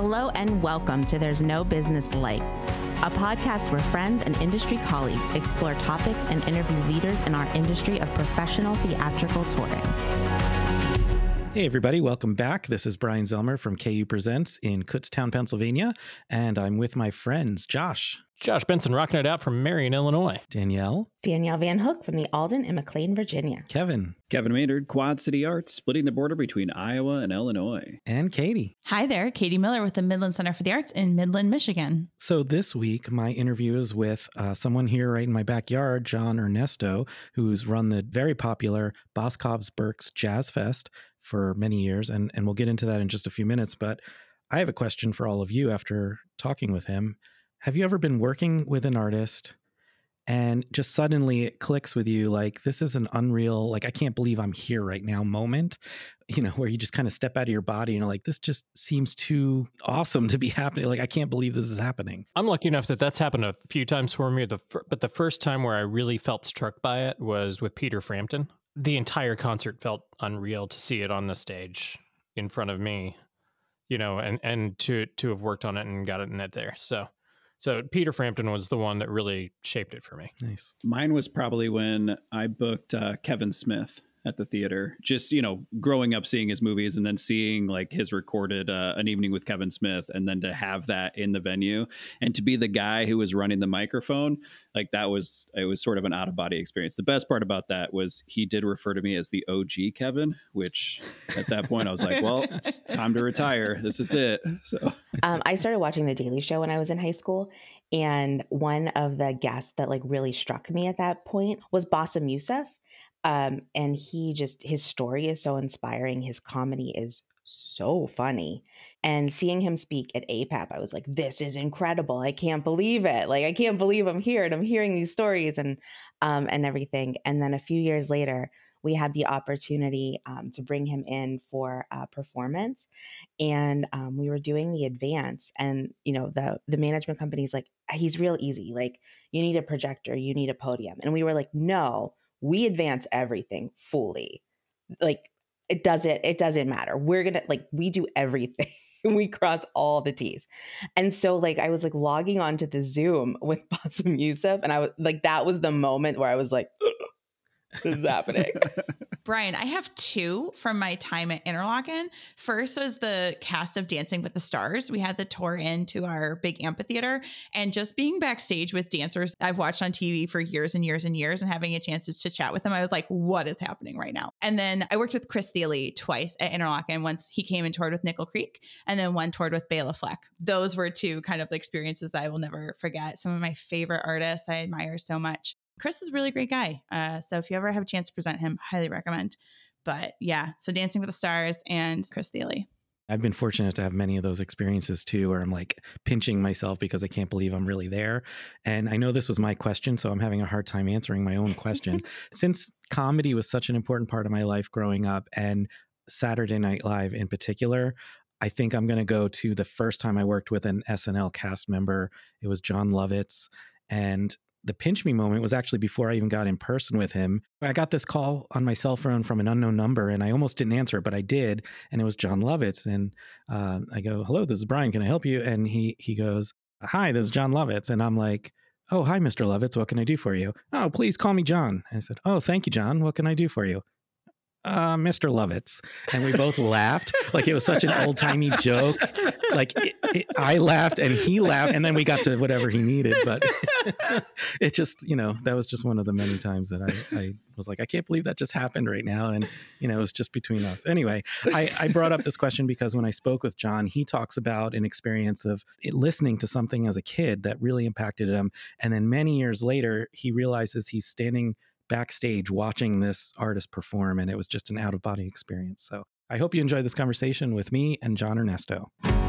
Hello and welcome to There's No Business Like, a podcast where friends and industry colleagues explore topics and interview leaders in our industry of professional theatrical touring. Hey everybody, welcome back. This is Brian Zelmer from KU Presents in Kutztown, Pennsylvania, and I'm with my friends, Josh Benson, rocking it out from Marion, Illinois. Danielle Van Hook from the Alden in McLean, Virginia. Kevin Maynard, Quad City Arts, splitting the border between Iowa and Illinois. And Katie. Hi there, Katie Miller with the Midland Center for the Arts in Midland, Michigan. So this week, my interview is with someone here right in my backyard, John Ernesto, who's run the very popular Boscov's Berks Jazz Fest for many years, and we'll get into that in just a few minutes. But I have a question for all of you after talking with him. Have you ever been working with an artist and just suddenly it clicks with you, like, this is an unreal, like, I can't believe I'm here right now moment, you know, where you just kind of step out of your body and you're like, this just seems too awesome to be happening. Like, I can't believe this is happening. I'm lucky enough that that's happened a few times for me, but the first time where I really felt struck by it was with Peter Frampton. The entire concert felt unreal to see it on the stage in front of me, you know, and to have worked on it and got it in it there. So Peter Frampton was the one that really shaped it for me. Nice. Mine was probably when I booked Kevin Smith at the theater. Just, you know, growing up seeing his movies and then seeing like his recorded An Evening with Kevin Smith, and then to have that in the venue and to be the guy who was running the microphone, like it was sort of an out of body experience. The best part about that was he did refer to me as the OG Kevin, which at that point I was like, well, it's time to retire. This is it. So I started watching The Daily Show when I was in high school. And one of the guests that like really struck me at that point was Bassem Youssef. And his story is so inspiring. His comedy is so funny. And seeing him speak at APAP, I was like, this is incredible. I can't believe it. Like, I can't believe I'm here and I'm hearing these stories and everything. And then a few years later, we had the opportunity to bring him in for a performance. And we were doing the advance. And, you know, the management company's like, he's real easy. Like, you need a projector, you need a podium. And we were like, no, we advance everything fully. Like, it doesn't matter. We're going to, like, we do everything. We cross all the T's. And so like, I was like logging onto the Zoom with Bassem Youssef. And I was like, that was the moment where I was like, this is happening. Brian, I have two from my time at Interlochen. First was the cast of Dancing with the Stars. We had the tour into our big amphitheater, and just being backstage with dancers I've watched on TV for years and years and years, and having a chance to chat with them, I was like, what is happening right now? And then I worked with Chris Thiele twice at Interlochen. Once he came and toured with Nickel Creek, and then one toured with Bela Fleck. Those were two kind of experiences that I will never forget. Some of my favorite artists I admire so much. Chris is a really great guy. So if you ever have a chance to present him, highly recommend. But yeah, so Dancing with the Stars and Chris Thiele. I've been fortunate to have many of those experiences too, where I'm like pinching myself because I can't believe I'm really there. And I know this was my question, so I'm having a hard time answering my own question. Since comedy was such an important part of my life growing up, and Saturday Night Live in particular, I think I'm going to go to the first time I worked with an SNL cast member. It was Jon Lovitz. And the pinch me moment was actually before I even got in person with him. I got this call on my cell phone from an unknown number, and I almost didn't answer it, but I did. And it was Jon Lovitz. And I go, hello, this is Brian. Can I help you? And he goes, hi, this is Jon Lovitz. And I'm like, oh, hi, Mr. Lovitz. What can I do for you? Oh, please call me John. And I said, oh, thank you, John. What can I do for you? Mr. Lovitz. And we both laughed. Like, it was such an old timey joke. Like I laughed and he laughed, and then we got to whatever he needed. But it just, you know, that was just one of the many times that I was like, I can't believe that just happened right now. And, you know, it was just between us. Anyway, I brought up this question because when I spoke with John, he talks about an experience of listening to something as a kid that really impacted him. And then many years later, he realizes he's standing backstage watching this artist perform, and it was just an out-of-body experience. So I hope you enjoyed this conversation with me and John Ernesto.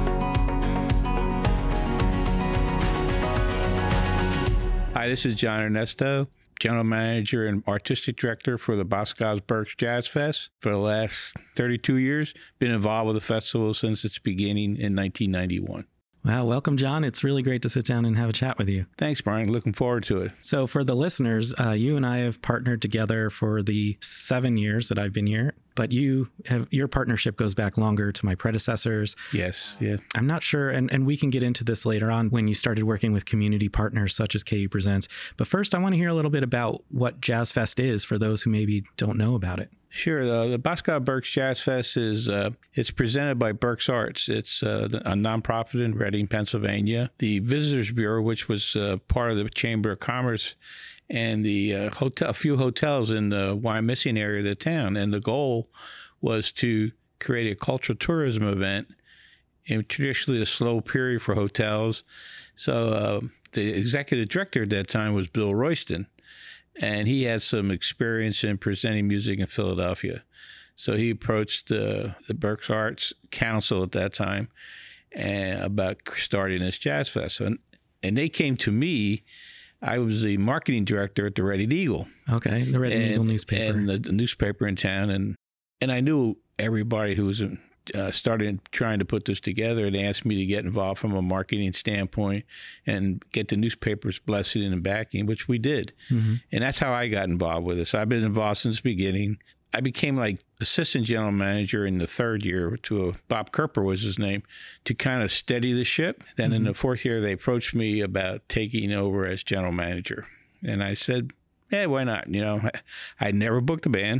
Hi, this is John Ernesto, General Manager and Artistic Director for the Boscov's Berks Jazz Fest. For the last 32 years, been involved with the festival since its beginning in 1991. Wow, welcome, John. It's really great to sit down and have a chat with you. Thanks, Brian. Looking forward to it. So for the listeners, you and I have partnered together for the 7 years that I've been here. but your partnership goes back longer to my predecessors. Yes. Yeah. I'm not sure, and we can get into this later on when you started working with community partners such as KU Presents. But first, I want to hear a little bit about what Jazz Fest is for those who maybe don't know about it. Sure. The Boscov Berks Jazz Fest is it's presented by Berks Arts. It's a nonprofit in Reading, Pennsylvania. The Visitors Bureau, which was part of the Chamber of Commerce, and the a few hotels in the Wyomissing area of the town. And the goal was to create a cultural tourism event in traditionally a slow period for hotels. So the executive director at that time was Bill Royston, and he had some experience in presenting music in Philadelphia. So he approached the Berks Arts Council at that time and about starting this Jazz Fest. And they came to me. I was the marketing director at the Reading Eagle. Okay, the Reading Eagle newspaper. And the newspaper in town. And I knew everybody who was started trying to put this together. They asked me to get involved from a marketing standpoint and get the newspaper's blessing and backing, which we did. Mm-hmm. And that's how I got involved with this. I've been involved since the beginning. I became like assistant general manager in the third year Bob Kerper was his name, to kind of steady the ship. Then in the fourth year, they approached me about taking over as general manager. And I said, yeah, why not? I never booked a band.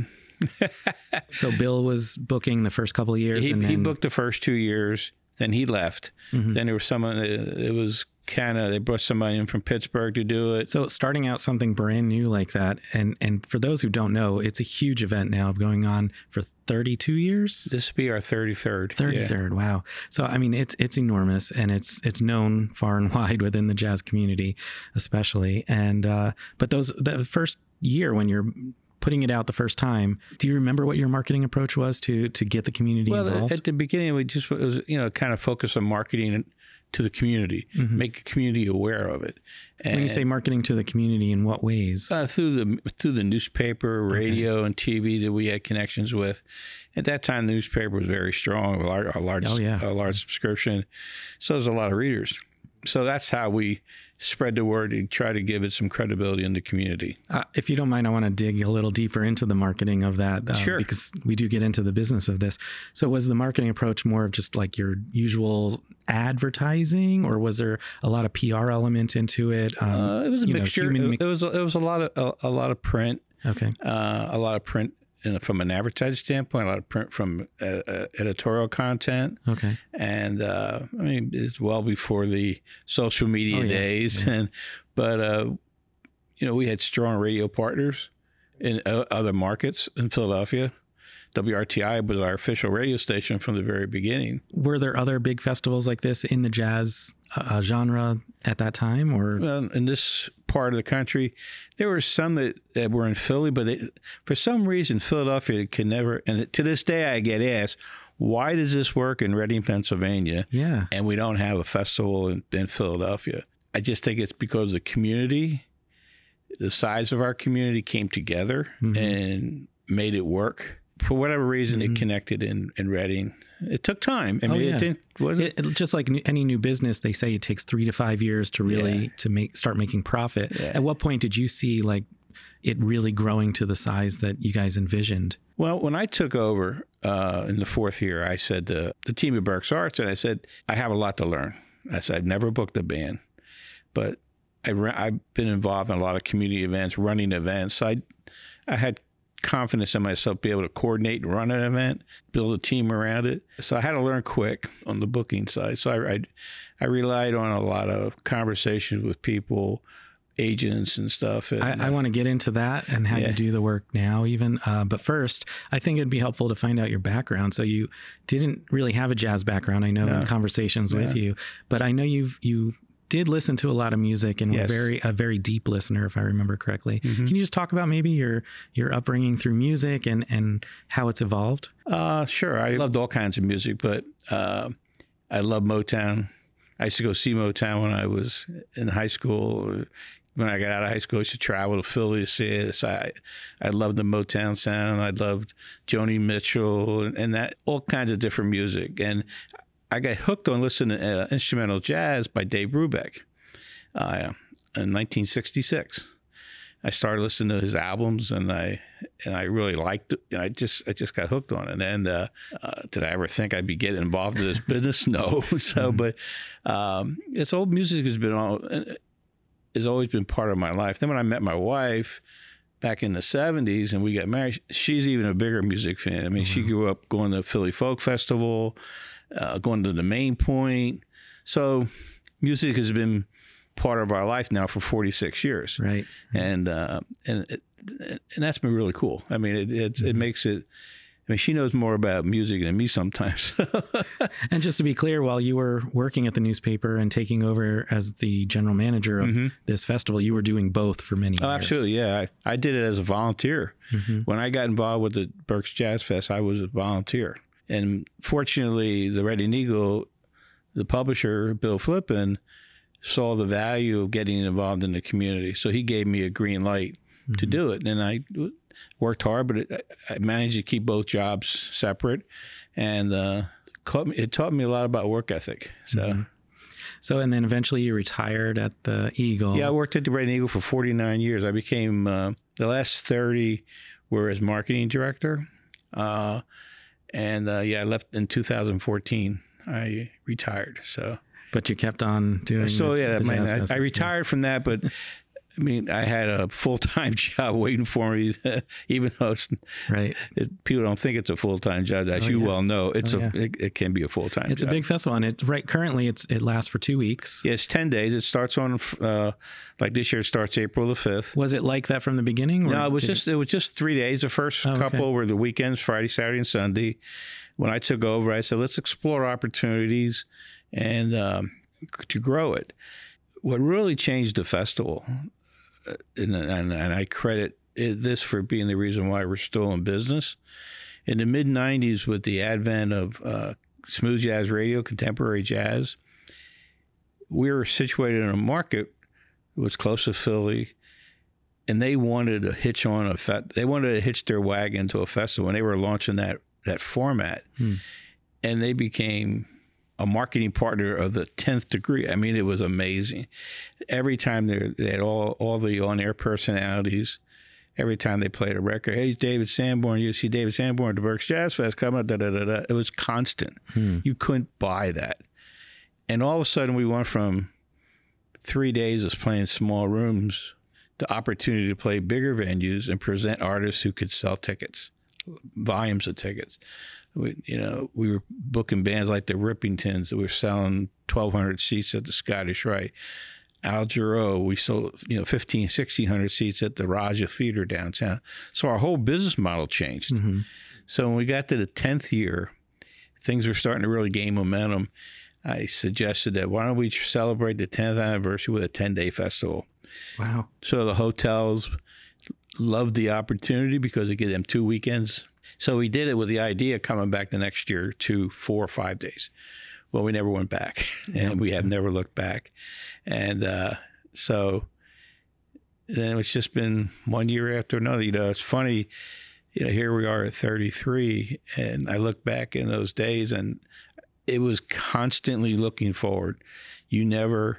So Bill was booking the first couple of years. He booked the first 2 years. Then he left. Mm-hmm. Then there was someone, it was they brought somebody in from Pittsburgh to do it. So starting out something brand new like that, and for those who don't know, it's a huge event now going on for 32 years. This will be our 33rd. 33rd, yeah. Wow. So I mean, it's enormous, and it's known far and wide within the jazz community, especially. And but the first year when you're putting it out the first time, do you remember what your marketing approach was to get the community involved? Well, at the beginning, it was kind of focus on marketing to the community, make the community aware of it. And when you say marketing to the community, in what ways? Through the newspaper, radio, and TV that we had connections with. At that time, the newspaper was very strong, a large subscription, so there's a lot of readers. So that's how we spread the word and try to give it some credibility in the community. If you don't mind, I want to dig a little deeper into the marketing of that, sure, because we do get into the business of this. So was the marketing approach more of just like your usual advertising, or was there a lot of PR element into it? It was a mixture. It was a lot of print. Okay. A lot of print from an advertising standpoint, a lot of print from editorial content. Okay. And I mean, it's well before the social media days. Yeah. But we had strong radio partners in other markets in Philadelphia. WRTI was our official radio station from the very beginning. Were there other big festivals like this in the jazz genre at that time, or? Well, in this part of the country, there were some that were in Philly, but for some reason, Philadelphia could never. And to this day, I get asked, why does this work in Reading, Pennsylvania? Yeah, and we don't have a festival in Philadelphia. I just think it's because the community, the size of our community, came together and made it work. For whatever reason, it connected in Reading. It took time. I mean, it just like any new business, they say it takes 3 to 5 years to really start making profit. Yeah. At what point did you see like it really growing to the size that you guys envisioned? Well, when I took over in the fourth year, I said to the team at Berks Arts, and I said, I have a lot to learn. I said, I've never booked a band, but I've been involved in a lot of community events, running events. So I had confidence in myself, be able to coordinate and run an event, build a team around it. So I had to learn quick on the booking side. So I relied on a lot of conversations with people, agents and stuff. And, I want to get into that and how you do the work now even. But first, I think it'd be helpful to find out your background. So you didn't really have a jazz background, I know, in conversations with you, but I know you did listen to a lot of music and were a very deep listener, if I remember correctly. Can you just talk about maybe your upbringing through music and how it's evolved? Sure. I loved all kinds of music, but I love Motown. I used to go see Motown when I was in high school. When I got out of high school, I used to travel to Philly to see it. So I loved the Motown sound. I loved Joni Mitchell and that all kinds of different music. And I got hooked on listening to instrumental jazz by Dave Brubeck in 1966. I started listening to his albums, and I really liked it. And I just got hooked on it. And did I ever think I'd be getting involved in this business? No. So, but it's old music has always been part of my life. Then when I met my wife back in the 70s and we got married, she's even a bigger music fan. I mean, she grew up going to Philly Folk Festival, going to the Main Point. So music has been part of our life now for 46 years. Right. And that's been really cool. I mean, it makes it, I mean, she knows more about music than me sometimes. And just to be clear, while you were working at the newspaper and taking over as the general manager of this festival, you were doing both for many years. Oh, absolutely. Yeah. I did it as a volunteer. When I got involved with the Berks Jazz Fest, I was a volunteer. And fortunately, the Reading Eagle, the publisher, Bill Flippin, saw the value of getting involved in the community. So he gave me a green light to do it. And I worked hard, but I managed to keep both jobs separate. And it taught me a lot about work ethic. So, and then eventually you retired at the Eagle. Yeah, I worked at the Reading Eagle for 49 years. I became, the last 30 were as marketing director. I left in 2014. I retired. So, but you kept on doing. So I retired from that, but I mean, I had a full-time job waiting for me, even though people don't think it's a full-time job. As you well know, it can be a full-time job. It's a big festival, and currently it lasts for 2 weeks. Yeah, it's 10 days. It starts on like this year. It starts April the 5th. Was it like that from the beginning? No, it was just 3 days. The first couple were the weekends, Friday, Saturday, and Sunday. When I took over, I said, let's explore opportunities and to grow it. What really changed the festival, and I credit this for being the reason why we're still in business. In the mid-'90s, with the advent of smooth jazz radio, contemporary jazz, we were situated in a market that was close to Philly, and they wanted to hitch their wagon to a festival, and they were launching that format. And they became a marketing partner of the 10th degree. I mean, it was amazing. Every time they had all the on-air personalities. Every time they played a record, hey, David Sanborn, you see David Sanborn at the Berks Jazz Fest coming up, da-da-da-da. It was constant. You couldn't buy that. And all of a sudden, we went from 3 days of playing small rooms to opportunity to play bigger venues and present artists who could sell tickets, volumes of tickets. We were booking bands like the Rippingtons that were selling 1,200 seats at the Scottish Rite. Al Jarreau, we sold 1,500, 1,600 seats at the Raja Theater downtown. So our whole business model changed. So when we got to the 10th year, things were starting to really gain momentum. I suggested that why don't we celebrate the 10th anniversary with a 10-day festival? Wow. So the hotels loved the opportunity because it gave them 2 weekends. So we did it with the idea of coming back the next year to 4 or 5 days. Well, we never went back, and we have never looked back. And so then it's just been 1 year after another. It's funny, here we are at 33, and I look back in those days, and it was constantly looking forward. You never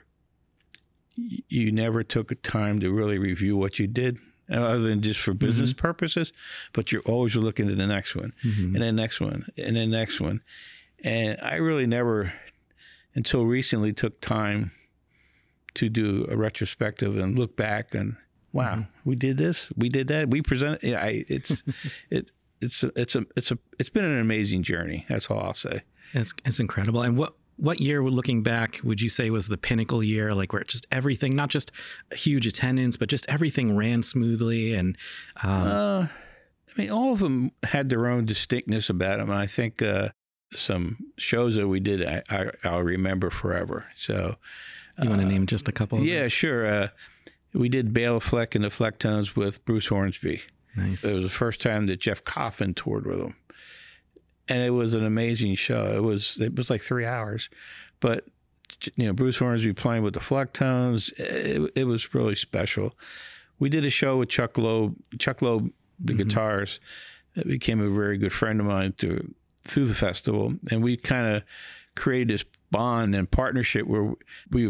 took a time to really review what you did, other than just for business purposes, but you're always looking at the next one, and the next one, and the next one. And I really never, until recently, took time to do a retrospective and look back and, wow, we did this, we did that, we presented. It's been an amazing journey. That's all I'll say. It's incredible. And what year, looking back, would you say was the pinnacle year, like where just everything, not just a huge attendance, but just everything ran smoothly? And I mean, all of them had their own distinctness about them. I think some shows that we did, I'll remember forever. So, you want to name just a couple? Yeah, sure. We did Bela Fleck and the Flecktones with Bruce Hornsby. Nice. It was the first time that Jeff Coffin toured with them. And it was an amazing show. It was like 3 hours, but Bruce Hornsby playing with the Flecktones, it was really special. We did a show with Chuck Loeb, the guitarist, that became a very good friend of mine through the festival, and we kind of created this bond and partnership where we would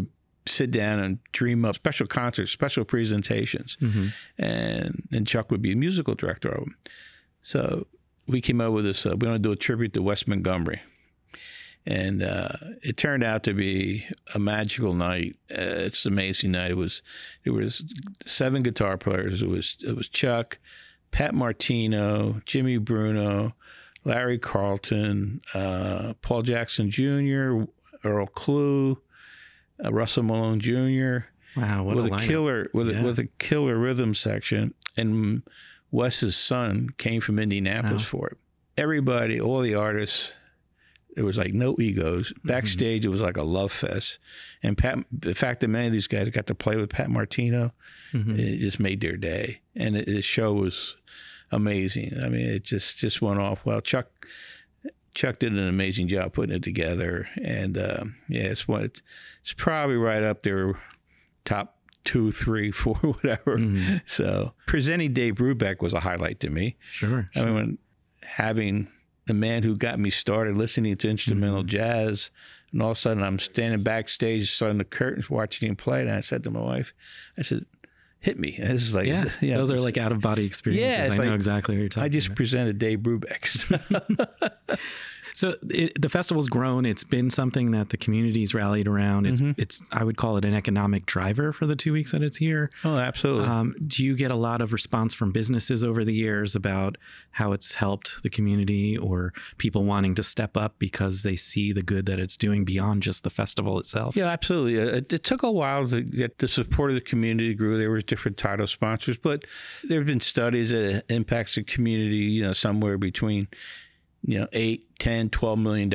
sit down and dream up special concerts, special presentations. And Chuck would be a musical director of them. So we came up with this, we want to do a tribute to Wes Montgomery. And it turned out to be a magical night. It's an amazing night. There was 7 guitar players. It was Chuck, Pat Martino, Jimmy Bruno, Larry Carlton, Paul Jackson Jr., Earl Klugh, Russell Malone Jr. Wow, what with a lineup. killer with a killer rhythm section, and Wes's son came from Indianapolis for it. Everybody, all the artists, there was like no egos. Backstage, it was like a love fest, and the fact that many of these guys got to play with Pat Martino, it just made their day, and the show was amazing. I mean, it just went off well. Chuck did an amazing job putting it together, and it's probably right up there, top 2, 3, 4, whatever. So presenting Dave Brubeck was a highlight to me. Sure. I mean, having the man who got me started listening to instrumental jazz, and all of a sudden I'm standing backstage on the curtains watching him play, and I said to my wife, I said, hit me. This is like, those are like out of body experiences. I know exactly what you're talking about. I just presented Dave Brubeck. So the festival's grown. It's been something that the community's rallied around. It's I would call it an economic driver for the 2 weeks that it's here. Oh, absolutely. Do you get a lot of response from businesses over the years about how it's helped the community, or people wanting to step up because they see the good that it's doing beyond just the festival itself? Yeah, absolutely. It took a while to get the support of the community grew. There were different title sponsors, but there have been studies that it impacts the community, somewhere between, $8, $10, $12 million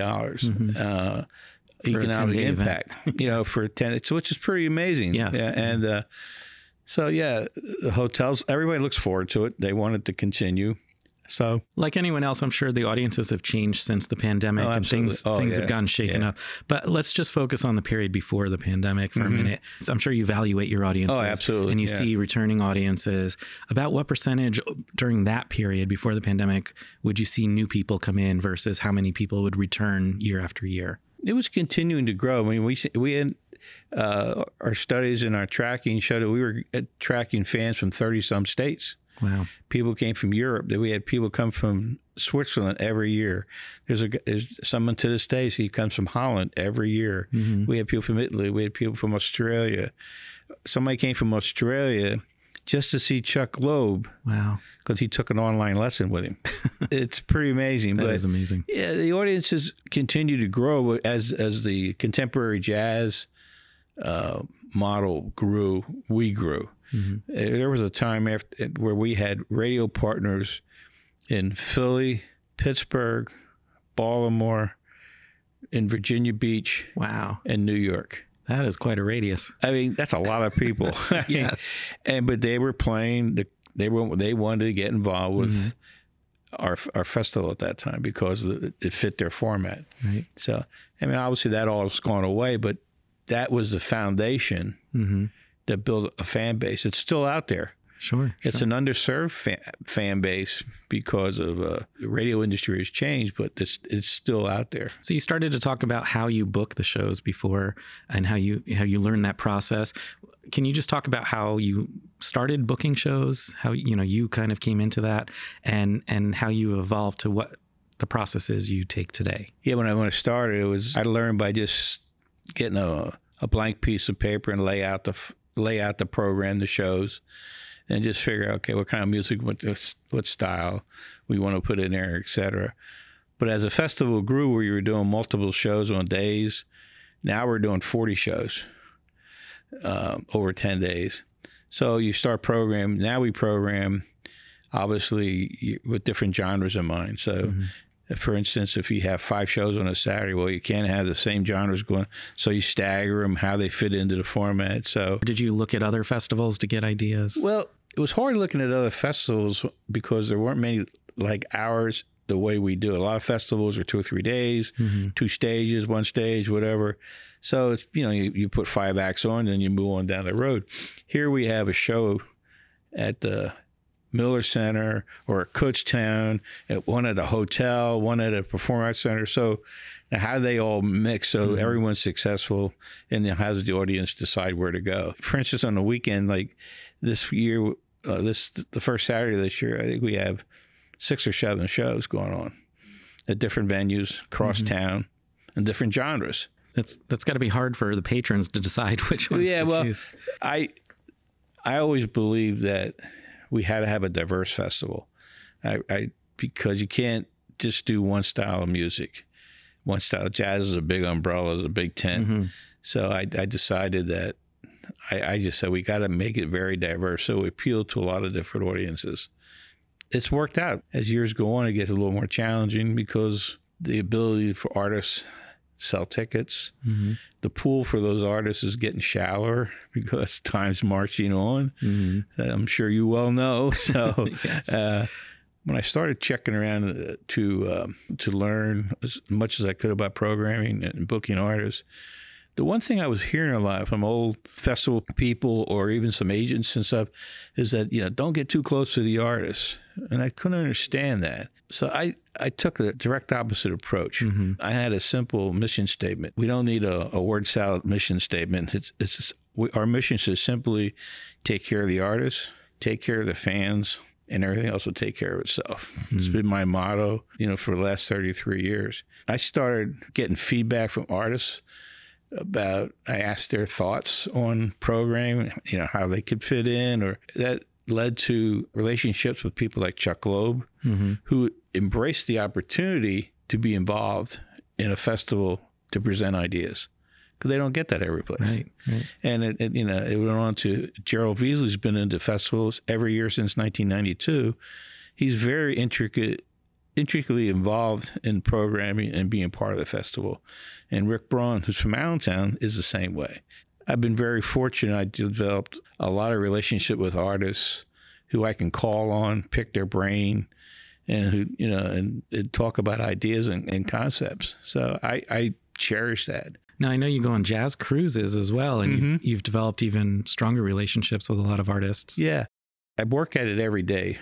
economic impact, for 10, which is pretty amazing. Yes. Yeah, and the hotels, everybody looks forward to it. They want it to continue. So, like anyone else, I'm sure the audiences have changed since the pandemic, and things have gotten shaken up. But let's just focus on the period before the pandemic for a minute. So I'm sure you evaluate your audiences. Oh, absolutely. And you see returning audiences. About what percentage during that period before the pandemic would you see new people come in versus how many people would return year after year? It was continuing to grow. I mean, we had our studies and our tracking showed that we were tracking fans from 30-some states. Wow. People came from Europe. We had people come from Switzerland every year. There's someone to this day, he comes from Holland every year. We had people from Italy. We had people from Australia. Somebody came from Australia just to see Chuck Loeb. Wow. Because he took an online lesson with him. It's pretty amazing. That is amazing. Yeah, the audiences continue to grow as the contemporary jazz model grew. We grew. There was a time where we had radio partners in Philly, Pittsburgh, Baltimore, in Virginia Beach, and New York. That is quite a radius. I mean, that's a lot of people. Yes. But they were playing. They wanted to get involved with our festival at that time because it fit their format. Right. So, I mean, obviously that all has gone away, but that was the foundation that built a fan base. It's still out there. Sure. It's an underserved fan base because of the radio industry has changed, but it's still out there. So you started to talk about how you book the shows before and how you learned that process. Can you just talk about how you started booking shows, how you kind of came into that, and how you evolved to what the process is you take today? Yeah, when I started, I learned by just getting a blank piece of paper and lay out the program, the shows, and just figure out, okay, what kind of music, what style we want to put in there, etc. But as the festival grew, where you were doing multiple shows on days, now we're doing 40 shows over 10 days. So you start programming. Now we program, obviously, with different genres in mind. So, for instance, if you have 5 shows on a Saturday, well, you can't have the same genres going. So you stagger them, how they fit into the format. So, did you look at other festivals to get ideas? Well, it was hard looking at other festivals because there weren't many like ours the way we do. A lot of festivals are 2 or 3 days, 2 stages, 1 stage, whatever. So it's, you put 5 acts on, and you move on down the road. Here we have a show at the Miller Center or at Kutztown, at one at the hotel, one at a performing arts center. So how they all mix so everyone's successful, and then how does the audience decide where to go? For instance, on the weekend, like this year, the first Saturday this year, I think we have 6 or 7 shows going on at different venues across town and different genres. That's got to be hard for the patrons to decide which ones to choose. I always believe that we had to have a diverse festival. Because you can't just do one style of music. One style. Jazz is a big umbrella, is a big tent. So I decided that I just said we got to make it very diverse, so we appeal to a lot of different audiences. It's worked out. As years go on, it gets a little more challenging because the ability for artists to sell tickets, the pool for those artists is getting shallower because time's marching on. I'm sure you well know. So Yes. When I started checking around to learn as much as I could about programming and booking artists, the one thing I was hearing a lot from old festival people or even some agents and stuff is that, don't get too close to the artists. And I couldn't understand that. So I took a direct opposite approach. I had a simple mission statement. We don't need a word salad mission statement. Our mission is simply take care of the artists, take care of the fans, and everything else will take care of itself. It's been my motto, for the last 33 years. I started getting feedback from artists I asked their thoughts on programming, how they could fit in, or that led to relationships with people like Chuck Loeb, who embraced the opportunity to be involved in a festival to present ideas. Because they don't get that every place. Right. And it went on to Gerald Veasley's been into festivals every year since 1992. He's very intricately involved in programming and being part of the festival. And Rick Braun, who's from Allentown, is the same way. I've been very fortunate. I developed a lot of relationship with artists who I can call on, pick their brain, and who and talk about ideas and concepts. So I cherish that. Now, I know you go on jazz cruises as well, and you've developed even stronger relationships with a lot of artists. Yeah. I work at it every day,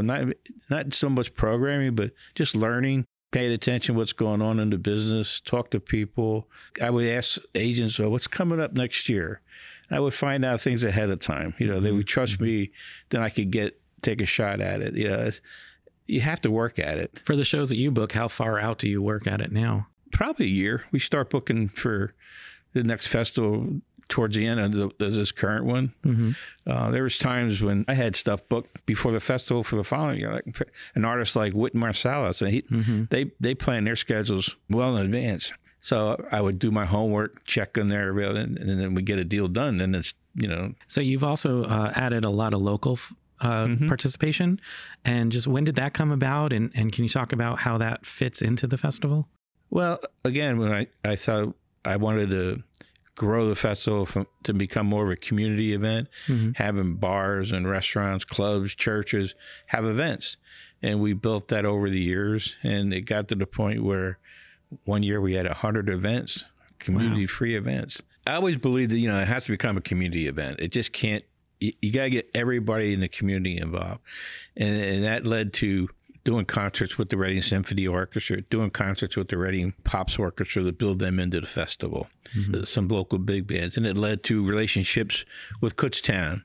not so much programming, but just learning, paying attention to what's going on in the business, talk to people. I would ask agents, what's coming up next year? I would find out things ahead of time. They would trust me, then I could take a shot at it. You have to work at it. For the shows that you book, how far out do you work at it now? Probably a year. We start booking for the next festival towards the end of this current one. There was times when I had stuff booked before the festival for the following year, like an artist like Wynton Marsalis, and they plan their schedules well in advance. So I would do my homework, check on their, and then we get a deal done. And it's So you've also added a lot of local participation, and just when did that come about? And can you talk about how that fits into the festival? Well, again, when I thought I wanted to grow the festival to become more of a community event, having bars and restaurants, clubs, churches have events. And we built that over the years. And it got to the point where one year we had 100 events, community-free events. I always believed that, it has to become a community event. It just can't, you got to get everybody in the community involved. And that led to doing concerts with the Reading Symphony Orchestra, doing concerts with the Reading Pops Orchestra to build them into the festival, some local big bands. And it led to relationships with Kutztown,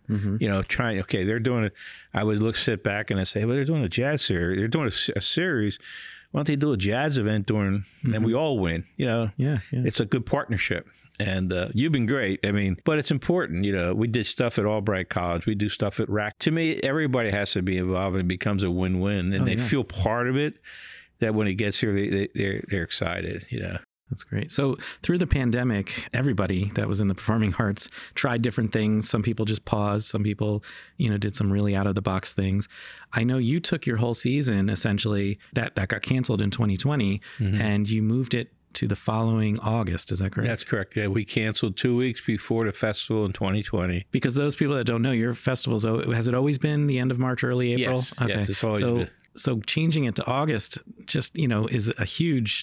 they're doing it. I would sit back and I say, well, they're doing a jazz series. They're doing a series. Why don't they do a jazz event during, and we all win, Yeah. It's a good partnership. And you've been great. But it's important. We did stuff at Albright College. We do stuff at RAC. To me, everybody has to be involved, and it becomes a win-win. And they feel part of it, that when it gets here, they're excited. That's great. So through the pandemic, everybody that was in the performing arts tried different things. Some people just paused. Some people, did some really out-of-the-box things. I know you took your whole season, essentially, that got canceled in 2020, and you moved it to the following August. Is that correct? That's correct. Yeah, we canceled 2 weeks before the festival in 2020. Because those people that don't know, your festival's, has it always been the end of March, early April? Yes, yes, it's always been. So changing it to August just, is a huge,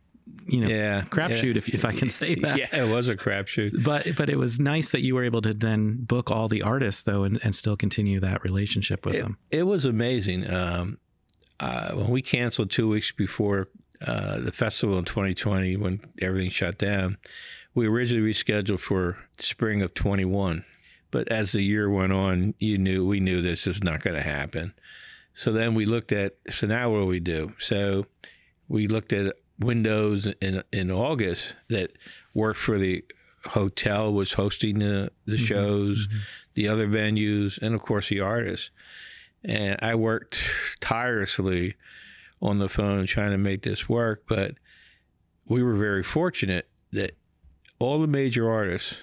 crapshoot, if I can say that. Yeah, it was a crapshoot. But it was nice that you were able to then book all the artists, though, and still continue that relationship with them. It was amazing. When we canceled 2 weeks before the festival in 2020 when everything shut down. We originally rescheduled for spring of 21, but as the year went on, we knew this was not going to happen. So then we looked at, so now what do we do? So we looked at windows in August that worked for the hotel was hosting the shows, the other venues, and of course the artists. And I worked tirelessly on the phone trying to make this work, but we were very fortunate that all the major artists,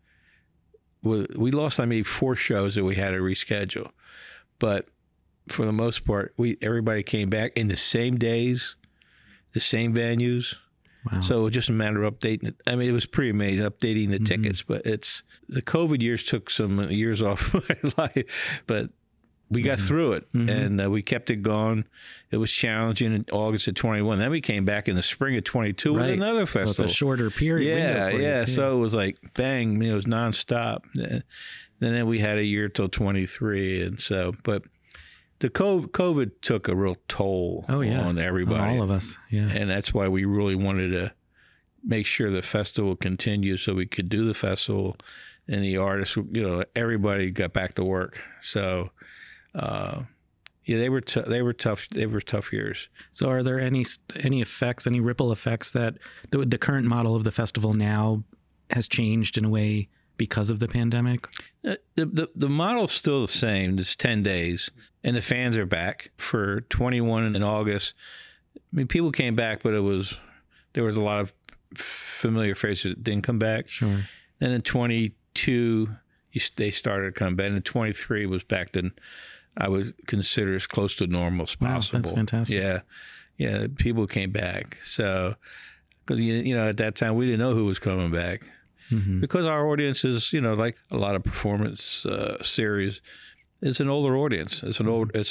we lost, 4 shows that we had to reschedule. But for the most part, everybody came back in the same days, the same venues. Wow. So it was just a matter of updating it. I mean, it was pretty amazing updating the tickets, but the COVID years took some years off my life, but we got through it and we kept it going. It was challenging in August of 21. Then we came back in the spring of 22 with another festival. So it's a shorter period. Yeah. So it was like, bang, it was nonstop. Then we had a year till 23. And so, but the COVID took a real toll on everybody. On all of us. Yeah. And that's why we really wanted to make sure the festival continued so we could do the festival and the artists, everybody got back to work. So, they were tough. They were tough years. So are there any effects, any ripple effects that the current model of the festival now has changed in a way because of the pandemic? The model's still the same. It's 10 days and the fans are back for 21 in August. I mean, people came back, but there was a lot of familiar faces that didn't come back. Sure. And in 22, they started to come back. And in 23 was back to, I would consider as close to normal as possible. Wow, that's fantastic. Yeah. People came back. So, because at that time we didn't know who was coming back, because our audience is like a lot of performance series. It's an older audience. It's an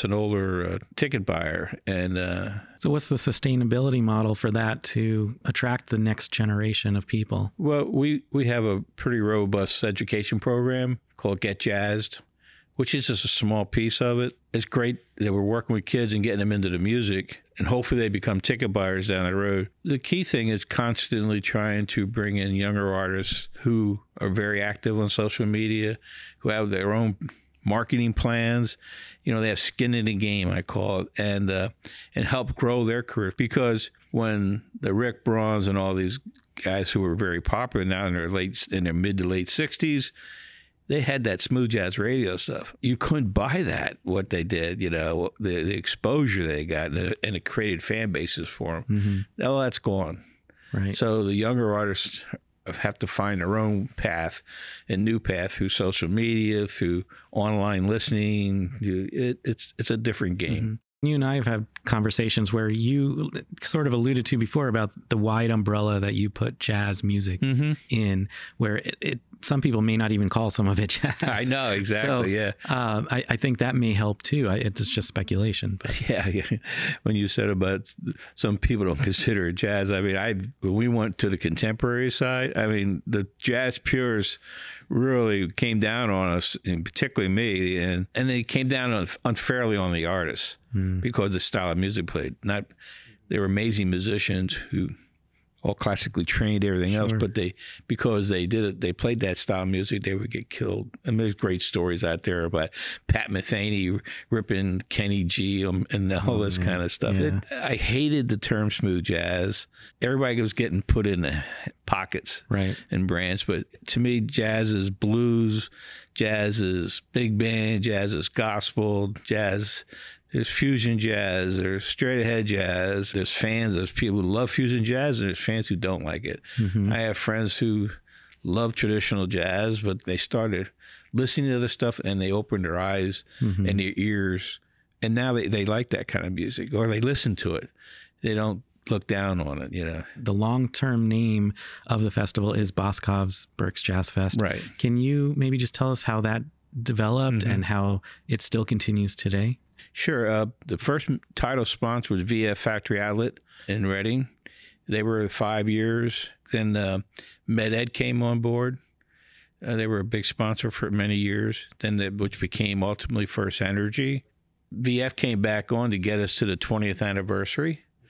older ticket buyer, and so what's the sustainability model for that to attract the next generation of people? Well, we have a pretty robust education program called Get Jazzed, which is just a small piece of it. It's great that we're working with kids and getting them into the music, and hopefully they become ticket buyers down the road. The key thing is constantly trying to bring in younger artists who are very active on social media, who have their own marketing plans. They have skin in the game, I call it, and help grow their career. Because when the Rick Brauns and all these guys who were very popular now in their mid to late 60s, they had that smooth jazz radio stuff. You couldn't buy that, what they did, the exposure they got, and it created fan bases for them. All that's gone. Right. So the younger artists have to find their own path, a new path through social media, through online listening. It's a different game. You and I have had conversations where you sort of alluded to before about the wide umbrella that you put jazz music in, where some people may not even call some of it jazz. I know, exactly. So, I think that may help too. It's just speculation. But. Yeah. When you said about some people don't consider it jazz, I mean, when we went to the contemporary side, I mean, the jazz purists really came down on us, and particularly me, and they came down unfairly on the artists because the style of music played. They were amazing musicians who all classically trained, everything else, but because they played that style of music, they would get killed. And there's great stories out there about Pat Metheny ripping Kenny G and all this kind of stuff. Yeah. I hated the term smooth jazz. Everybody was getting put in the pockets and brands, but to me, jazz is blues, jazz is big band, jazz is gospel, jazz. There's fusion jazz, there's straight ahead jazz, there's fans, there's people who love fusion jazz, and there's fans who don't like it. I have friends who love traditional jazz, but they started listening to this stuff and they opened their eyes and their ears, and now they like that kind of music, or they listen to it. They don't look down on it, The long-term name of the festival is Boscov's Berks Jazz Fest. Right. Can you maybe just tell us how that developed and how it still continues today? Sure. The first title sponsor was VF Factory Outlet in Reading. They were 5 years. Then MedEd came on board. They were a big sponsor for many years, which became ultimately First Energy. VF came back on to get us to the 20th anniversary.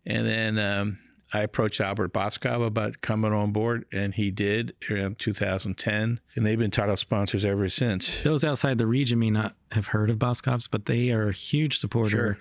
And then I approached Albert Boskov about coming on board, and he did around 2010. And they've been title sponsors ever since. Those outside the region may not have heard of Boskov's, but they are a huge supporter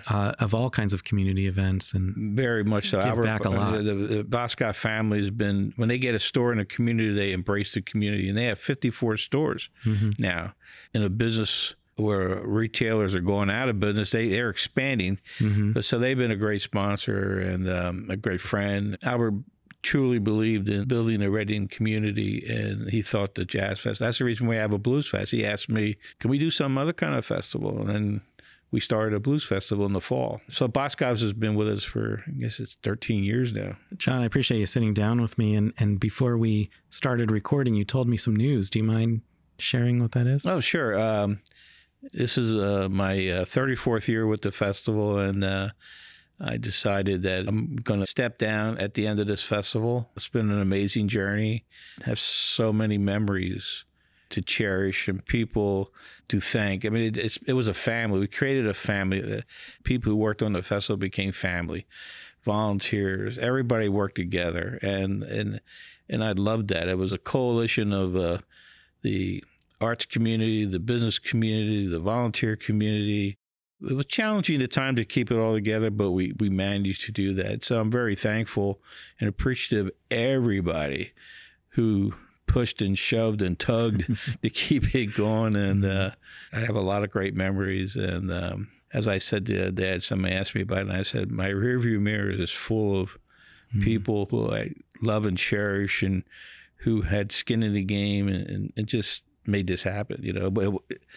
of all kinds of community events. And very much so. Give back a lot. The Boskov family has been, when they get a store in a community, they embrace the community. And they have 54 stores now in a business where retailers are going out of business. They're expanding. But so they've been a great sponsor and a great friend. Albert truly believed in building a Reading community, and he thought the Jazz Fest, that's the reason we have a Blues Fest. He asked me, can we do some other kind of festival? And then we started a blues festival in the fall. So Boskov's has been with us for, I guess it's 13 years now. John, I appreciate you sitting down with me. And before we started recording, you told me some news. Do you mind sharing what that is? Oh, sure. This is my 34th year with the festival, and I decided that I'm going to step down at the end of this festival. It's been an amazing journey. I have so many memories to cherish and people to thank. I mean, it was a family. We created a family. The people who worked on the festival became family. Volunteers, everybody worked together, and I loved that. It was a coalition of the arts community, the business community, the volunteer community. It was challenging at times to keep it all together, but we managed to do that. So I'm very thankful and appreciative of everybody who pushed and shoved and tugged to keep it going. And I have a lot of great memories. And as I said to Dad, somebody asked me about it, and I said, my rearview mirror is full of people who I love and cherish and who had skin in the game and just made this happen, but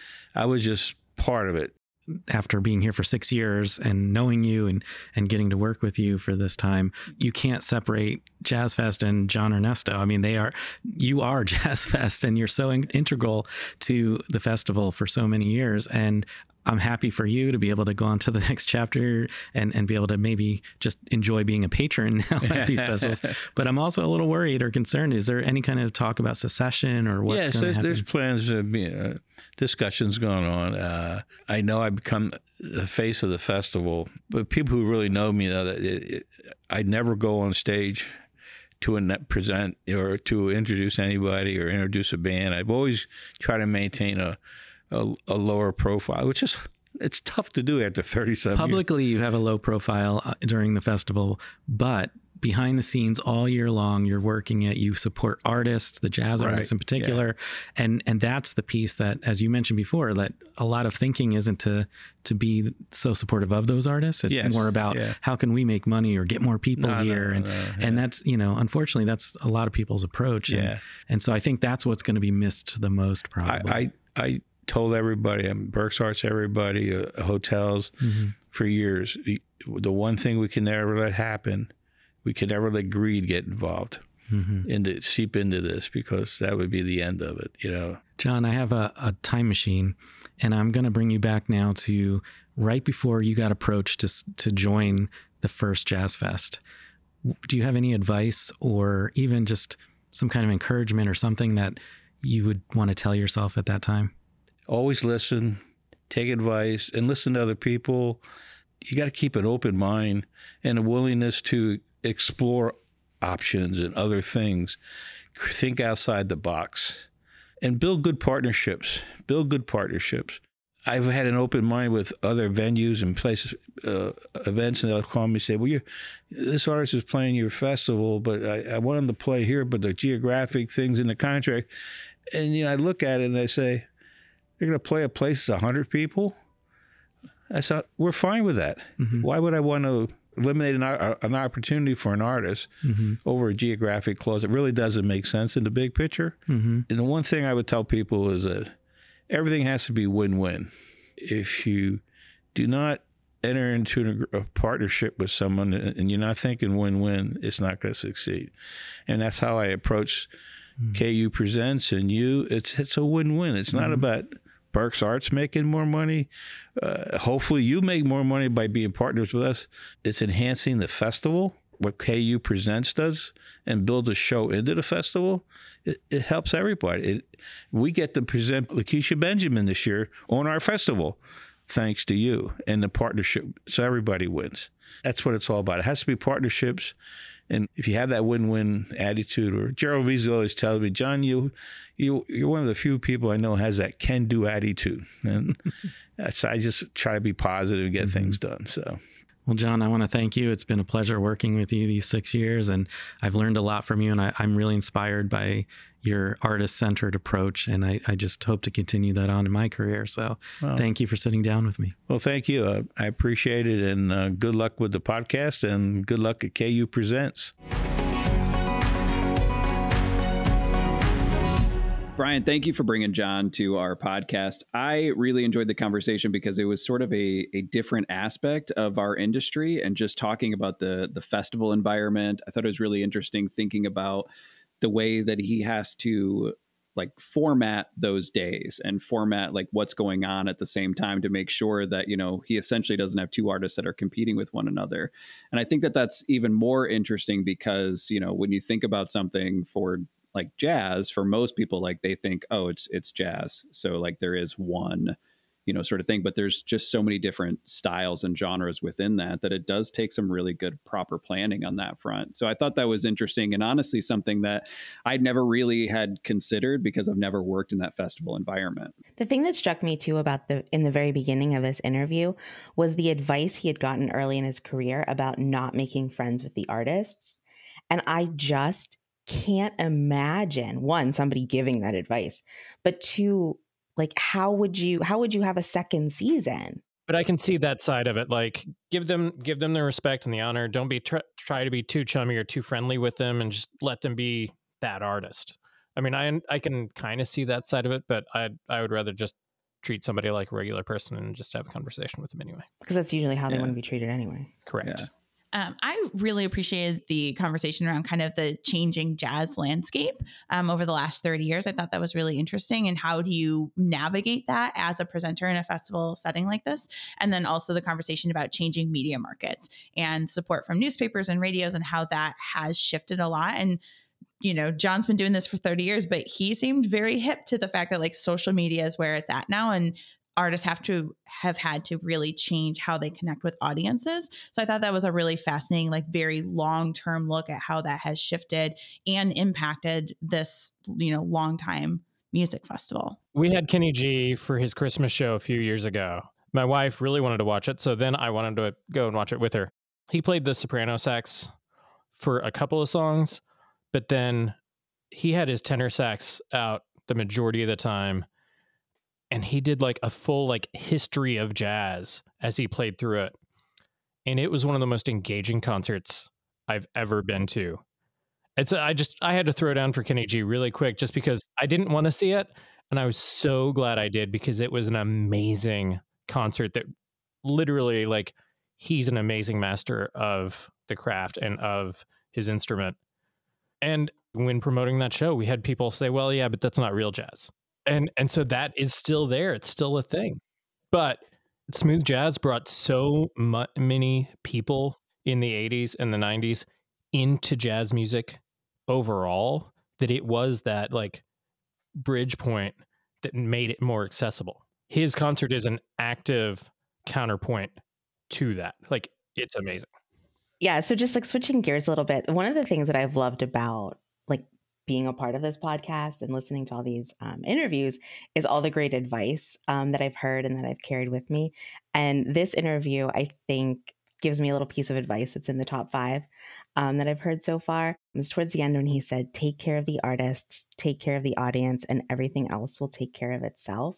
I was just part of it. After being here for 6 years and knowing you and getting to work with you for this time, you can't separate Jazz Fest and John Ernesto. I mean, you are Jazz Fest, and you're so integral to the festival for so many years. And I'm happy for you to be able to go on to the next chapter and be able to maybe just enjoy being a patron now at these festivals. But I'm also a little worried or concerned. Is there any kind of talk about secession or what's going to happen? There's plans, discussions going on. I know I've become the face of the festival, but people who really know me know that I never go on stage to present or to introduce anybody or introduce a band. I've always tried to maintain a lower profile, which is, it's tough to do after 37 years. Publicly, you have a low profile during the festival, but behind the scenes all year long, you're working at, you support artists, the jazz artists in particular. Yeah. And that's the piece that, as you mentioned before, that a lot of thinking isn't to be so supportive of those artists. It's more about how can we make money or get more people here. And that's, unfortunately, that's a lot of people's approach. And so I think that's what's going to be missed the most, probably. I told everybody, Berks Arts, everybody, hotels for years, the one thing we can never let happen, we can never let greed get involved and seep into this, because that would be the end of it, John, I have a time machine, and I'm going to bring you back now to right before you got approached to join the first Jazz Fest. Do you have any advice or even just some kind of encouragement or something that you would want to tell yourself at that time? Always listen, take advice, and listen to other people. You got to keep an open mind and a willingness to explore options and other things. Think outside the box and build good partnerships. I've had an open mind with other venues and places, events, and they'll call me and say, well, this artist is playing your festival, but I want him to play here, but the geographic things in the contract. And, I look at it and I say, they're going to play a place that's 100 people? I thought, we're fine with that. Why would I want to eliminate an opportunity for an artist over a geographic clause? It really doesn't make sense in the big picture. And the one thing I would tell people is that everything has to be win-win. If you do not enter into a partnership with someone and you're not thinking win-win, it's not going to succeed. And that's how I approach KU Presents and you. It's a win-win. It's not about Berks Arts making more money. Hopefully you make more money by being partners with us. It's enhancing the festival, what KU Presents does, and build a show into the festival. It helps everybody. We get to present Lakeisha Benjamin this year on our festival, thanks to you and the partnership. So everybody wins. That's what it's all about. It has to be partnerships. And if you have that win-win attitude, or Gerald Veazey always tells me, John, you're one of the few people I know has that can-do attitude. And so I just try to be positive and get things done. So. Well, John, I want to thank you. It's been a pleasure working with you these 6 years, and I've learned a lot from you, and I'm really inspired by your artist-centered approach, and I just hope to continue that on in my career. So thank you for sitting down with me. Well, thank you. I appreciate it, and good luck with the podcast, and good luck at KU Presents. Brian, thank you for bringing John to our podcast. I really enjoyed the conversation because it was sort of a different aspect of our industry, and just talking about the festival environment. I thought it was really interesting thinking about the way that he has to like format those days and format like what's going on at the same time to make sure that, you know, he essentially doesn't have two artists that are competing with one another. And I think that that's even more interesting because, you know, when you think about something for like jazz, for most people, like they think, oh, it's jazz. So like there is one, you know, sort of thing, but there's just so many different styles and genres within that it does take some really good proper planning on that front. So I thought that was interesting, and honestly something that I'd never really had considered because I've never worked in that festival environment. The thing that struck me too about in the very beginning of this interview was the advice he had gotten early in his career about not making friends with the artists. And I just can't imagine, one, somebody giving that advice, but two, like, how would you have a second season? But I can see that side of it. Like, give them the respect and the honor. Don't be try to be too chummy or too friendly with them, and just let them be that artist. I mean, I can kind of see that side of it, but I would rather just treat somebody like a regular person and just have a conversation with them anyway. Because that's usually how they want to be treated anyway. Correct. Yeah. I really appreciated the conversation around kind of the changing jazz landscape over the last 30 years. I thought that was really interesting. And how do you navigate that as a presenter in a festival setting like this? And then also the conversation about changing media markets and support from newspapers and radios, and how that has shifted a lot. And you know, John's been doing this for 30 years, but he seemed very hip to the fact that like social media is where it's at now, and artists have had to really change how they connect with audiences. So I thought that was a really fascinating, like very long-term look at how that has shifted and impacted this, you know, long time music festival. We had Kenny G for his Christmas show a few years ago. My wife really wanted to watch it, so then I wanted to go and watch it with her. He played the soprano sax for a couple of songs, but then he had his tenor sax out the majority of the time. And he did like a full like history of jazz as he played through it. And it was one of the most engaging concerts I've ever been to. And so I had to throw down for Kenny G really quick just because I didn't want to see it. And I was so glad I did, because it was an amazing concert that literally, like, he's an amazing master of the craft and of his instrument. And when promoting that show, we had people say, well, yeah, but that's not real jazz. And so that is still there. It's still a thing. But smooth jazz brought so many people in the 80s and the 90s into jazz music overall that it was that like bridge point that made it more accessible. His concert is an active counterpoint to that. Like, it's amazing. Yeah. So just like switching gears a little bit, one of the things that I've loved about like being a part of this podcast and listening to all these interviews is all the great advice that I've heard and that I've carried with me. And this interview, I think, gives me a little piece of advice that's in the top 5 that I've heard so far. It was towards the end when he said, take care of the artists, take care of the audience, and everything else will take care of itself.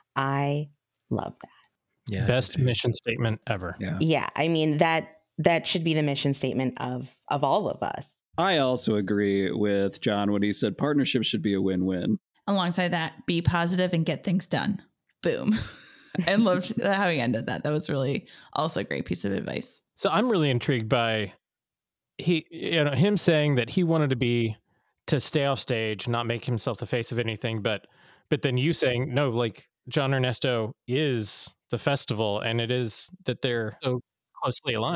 I love that. Yeah. Best mission statement ever. Yeah. I mean, that should be the mission statement of all of us. I also agree with John when he said partnerships should be a win-win. Alongside that, be positive and get things done. Boom. And loved how he ended that. That was really also a great piece of advice. So I'm really intrigued by him saying that he wanted to stay off stage, not make himself the face of anything, but then you saying, no, like John Ernesto is the festival, and it is that they're so closely aligned.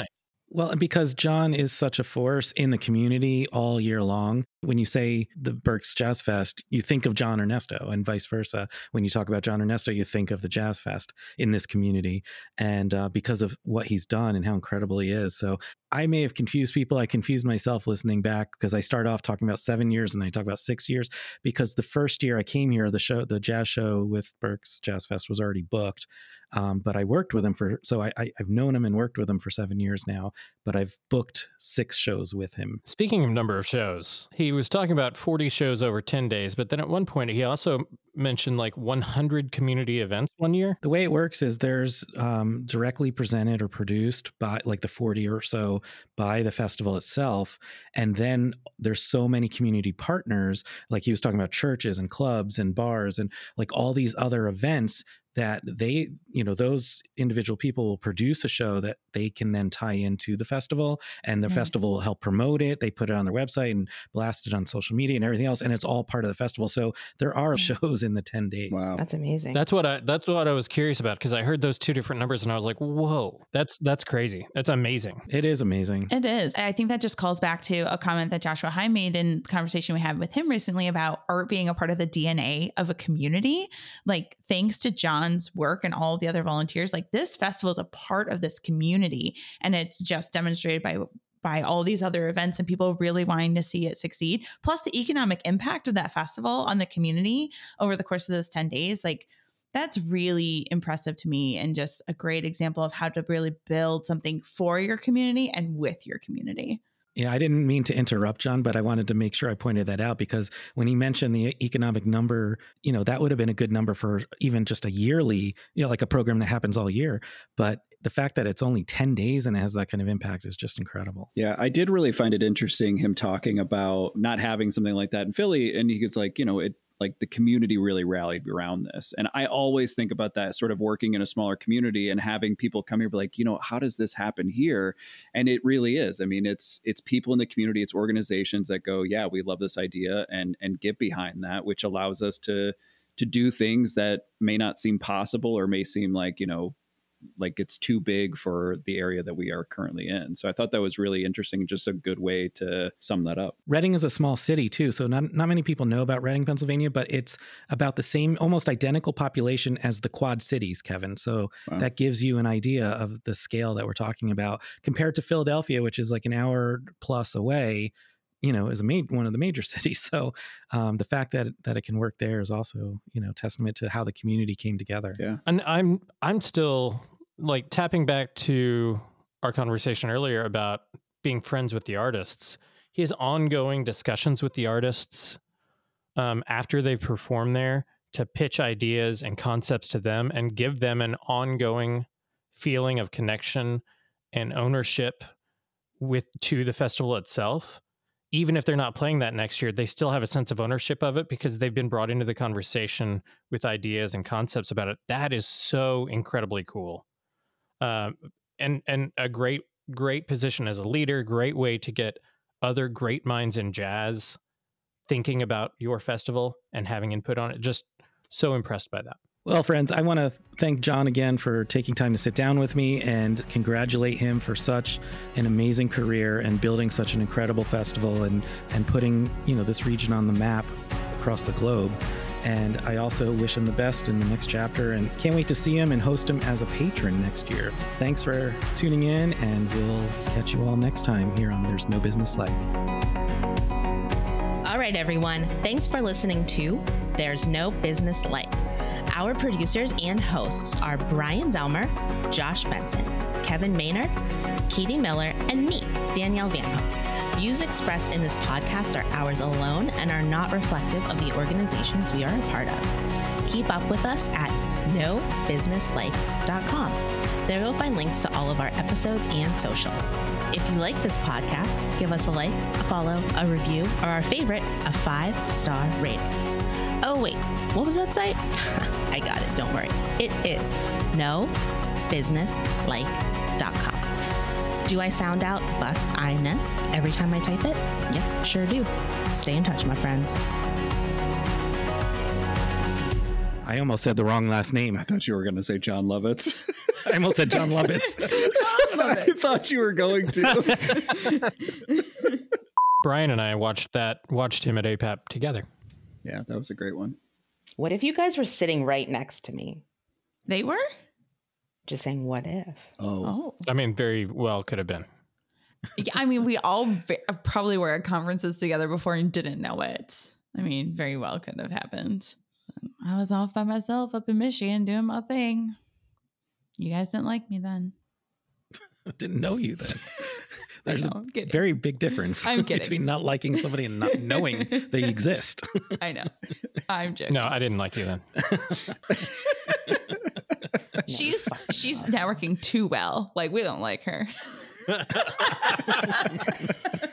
Well, because John is such a force in the community all year long. When you say the Berks Jazz Fest, you think of John Ernesto, and vice versa. When you talk about John Ernesto, you think of the Jazz Fest in this community. And because of what he's done and how incredible he is. So I may have confused people. I confused myself listening back because I start off talking about 7 years and then I talk about 6 years, because the first year I came here, the jazz show with Berks Jazz Fest was already booked. But I worked with him I've known him and worked with him for 7 years now, but I've booked 6 shows with him. Speaking of number of shows, he was talking about 40 shows over 10 days, but then at one point he also mentioned like 100 community events one year. The way it works is there's directly presented or produced by like the 40 or so by the festival itself. And then there's so many community partners, like he was talking about churches and clubs and bars and like all these other events that they, those individual people will produce a show that they can then tie into the festival, and the festival will help promote it. They put it on their website and blast it on social media and everything else. And it's all part of the festival. So there are shows in the 10 days. Wow. That's amazing. That's what I was curious about, because I heard those 2 different numbers and I was like, whoa, that's crazy. That's amazing. It is amazing. It is. I think that just calls back to a comment that Joshua High made in the conversation we had with him recently about art being a part of the DNA of a community. Like, thanks to John's work and all of the other volunteers, like this festival is a part of this community, and it's just demonstrated by all these other events and people really wanting to see it succeed. Plus the economic impact of that festival on the community over the course of those 10 days, like that's really impressive to me, and just a great example of how to really build something for your community and with your community. Yeah, I didn't mean to interrupt, John, but I wanted to make sure I pointed that out, because when he mentioned the economic number, that would have been a good number for even just a yearly, like a program that happens all year. But the fact that it's only 10 days and it has that kind of impact is just incredible. Yeah, I did really find it interesting, him talking about not having something like that in Philly. And he was like, like the community really rallied around this. And I always think about that, sort of working in a smaller community and having people come here be like, how does this happen here? And it really is. I mean, it's people in the community, it's organizations that go, yeah, we love this idea, and get behind that, which allows us to do things that may not seem possible or may seem like, like it's too big for the area that we are currently in. So I thought that was really interesting. Just a good way to sum that up. Reading is a small city too. So not many people know about Reading, Pennsylvania, but it's about the same, almost identical population as the Quad Cities, Kevin. So that gives you an idea of the scale that we're talking about compared to Philadelphia, which is like an hour plus away, is one of the major cities. So the fact that it can work there is also, testament to how the community came together. Yeah. And I'm still like tapping back to our conversation earlier about being friends with the artists. He has ongoing discussions with the artists after they've performed there to pitch ideas and concepts to them and give them an ongoing feeling of connection and ownership to the festival itself. Even if they're not playing that next year, they still have a sense of ownership of it because they've been brought into the conversation with ideas and concepts about it. That is so incredibly cool. And a great position as a leader, great way to get other great minds in jazz thinking about your festival and having input on it. Just so impressed by that. Well, friends, I want to thank John again for taking time to sit down with me and congratulate him for such an amazing career and building such an incredible festival and putting, this region on the map across the globe. And I also wish him the best in the next chapter and can't wait to see him and host him as a patron next year. Thanks for tuning in, and we'll catch you all next time here on There's No Business Like. All right, everyone. Thanks for listening to There's No Business Like. Our producers and hosts are Brian Zelmer, Josh Benson, Kevin Maynard, Katie Miller, and me, Danielle Van Hook. Views expressed in this podcast are ours alone and are not reflective of the organizations we are a part of. Keep up with us at nobusinesslike.com. There you'll find links to all of our episodes and socials. If you like this podcast, give us a like, a follow, a review, or our favorite, a 5-star rating. Oh, wait, what was that site? I got it, don't worry. It is nobusinesslike.com. Do I sound out bus-I-ness every time I type it? Yep, sure do. Stay in touch, my friends. I almost said the wrong last name. I thought you were going to say John Lovitz. I almost said John Lovitz. John Lovitz. I thought you were going to. Brian and I watched him at APAP together. Yeah, that was a great one. What if you guys were sitting right next to me? They were? Just saying, what if? Oh. I mean, very well could have been. Yeah, I mean, we all probably were at conferences together before and didn't know it. I mean, very well could have happened. I was off by myself up in Michigan doing my thing. You guys didn't like me then. I didn't know you then. There's I'm a kidding. very big difference I'm kidding. between not liking somebody and not knowing they exist. I know. I'm joking. No, I didn't like you then. She's networking too well. Like, we don't like her.